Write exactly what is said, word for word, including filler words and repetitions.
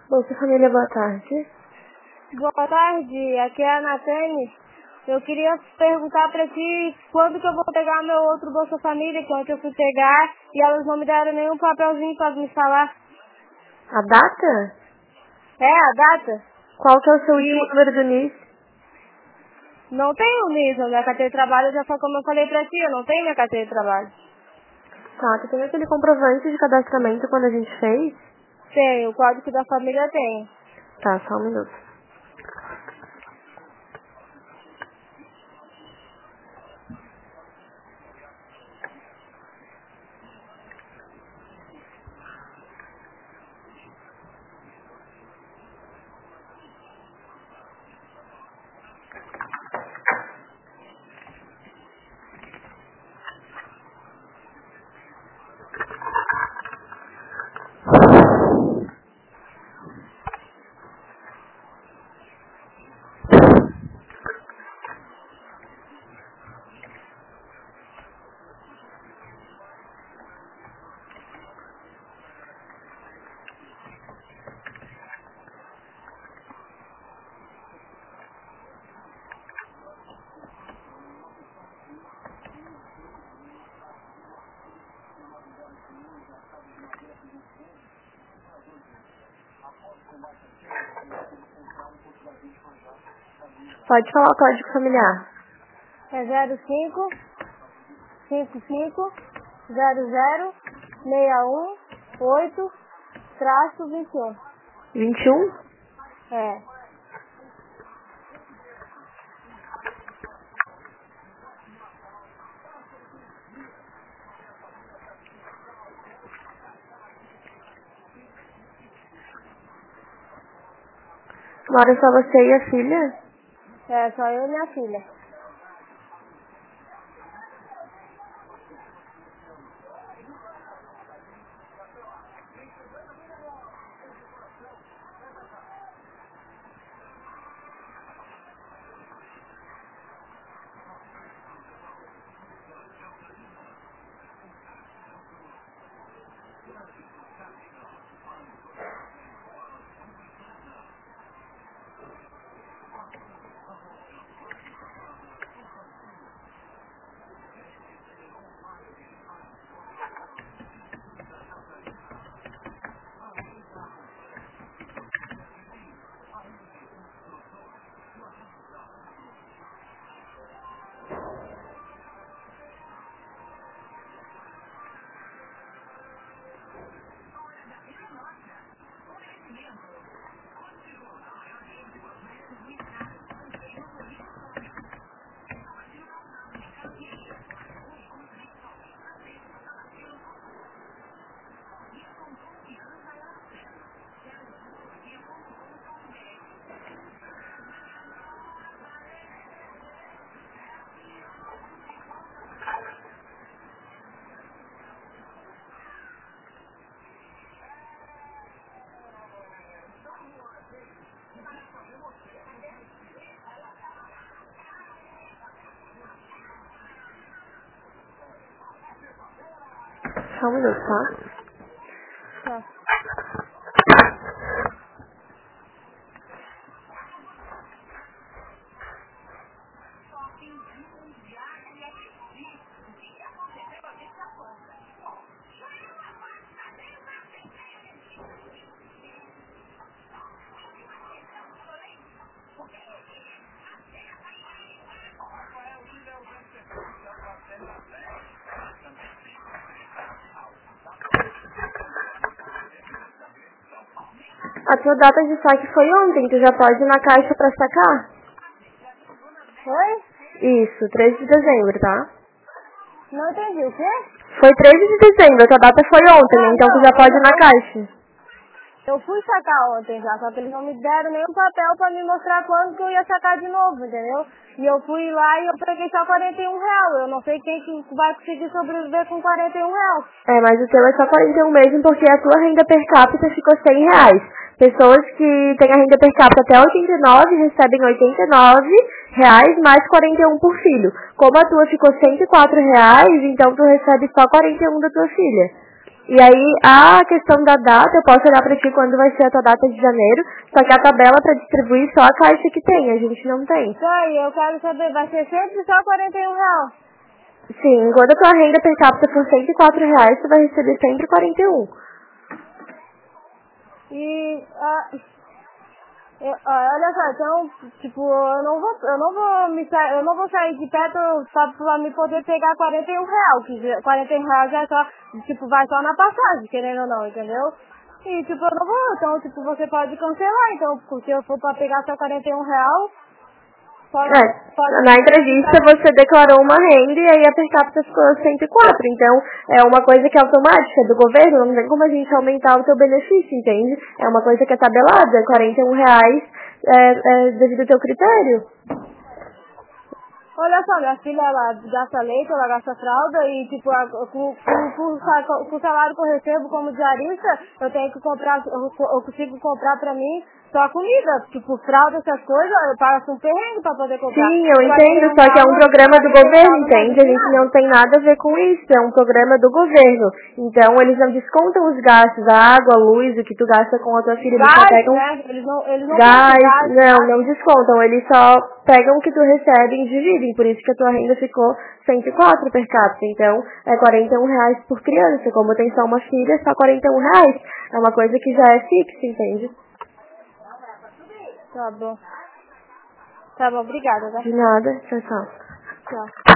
Bolsa Família, boa tarde. Boa tarde, aqui é a Natane. Eu queria perguntar pra ti quando que eu vou pegar meu outro Bolsa Família, que ontem eu fui pegar e elas não me deram nenhum papelzinho pra me falar. A data? É, a data? Qual que é o seu E último número do N I S? não tenho nisso, minha carteira de trabalho já foi como eu falei pra ti, eu não tenho minha carteira de trabalho. Tá, tu tem aquele comprovante de cadastramento quando a gente fez? Tenho, o código da família tenho. Tá, só um minuto. Pode falar o código familiar. É zero cinco cinco cinco zero zero seis um oito traço vinte e um. vinte e um? É. Mora só você e a filha? É, só eu e minha filha. Só um minuto, tá? Tá. A tua data de saque foi ontem, tu já pode ir na caixa pra sacar? Foi? Isso, treze de dezembro, tá? Não entendi, o quê? Foi treze de dezembro, a tua data foi ontem, Ah, então tu não, já pode ir eu, na eu, caixa. eu fui sacar ontem já, só que eles não me deram nenhum papel pra me mostrar quando que eu ia sacar de novo, entendeu? E eu fui lá e eu peguei só quarenta e um real. Eu não sei quem que vai conseguir sobreviver com quarenta e um real. É, mas o teu é só quarenta e um mesmo porque a tua renda per capita ficou cem reais. Pessoas que têm a renda per capita até oitenta e nove recebem oitenta e nove reais mais quarenta e um por filho. Como a tua ficou cento e quatro reais, então tu recebe só quarenta e um da tua filha. E aí, a questão da data, eu posso olhar pra ti quando vai ser a tua data de janeiro, só que a tabela pra distribuir só a caixa que tem, a gente não tem. Sai, eu quero saber, vai ser sempre só quarenta e um reais? Sim, quando a tua renda per capita for cento e quatro reais, tu vai receber sempre quarenta e um. E, ah, eu, ah, olha só, então, tipo, eu não vou, eu não vou me sa- eu não vou sair de perto pra, pra me poder pegar quarenta e um reais, que já- quarenta e um reais é só, tipo, vai só na passagem, querendo ou não, entendeu? E, tipo, eu não vou, então, tipo, você pode cancelar, então, se eu for pra pegar só quarenta e um reais, pode, É, pode, na entrevista você declarou uma renda e aí a per capita ficou cento e quatro. Então, é uma coisa que é automática do governo, não tem como a gente aumentar o teu benefício, entende? É uma coisa que é tabelada, quarenta e um reais é, é devido ao teu critério. olha só, minha filha, ela gasta leite, ela gasta fralda e, tipo, a- com, com, com, o sa- com o salário que eu recebo como diarista, eu tenho que comprar, eu, co- eu consigo comprar pra mim só comida, tipo, fralda, essas coisas, eu passo um perrengue pra poder comprar. Sim, eu quarenta e entendo, um só que é um reais, programa do quarenta e um governo, reais não vai entende? A gente nada. não tem nada a ver com isso, é um programa do governo. Então, eles não descontam os gastos, a água, a luz, o que tu gasta com a tua filha, eles só Gás, pegam né? Eles não, eles não gás, pensam gás, não, gás. não descontam, eles só pegam o que tu recebe e dividem, por isso que a tua renda ficou cento e quatro per capita, então é quarenta e um reais por criança, como tem só uma filha, é só quarenta e um reais, é uma coisa que já é fixa, entende? Tá bom. Tá bom, obrigada, tá? De nada, tchau, tchau. Tchau.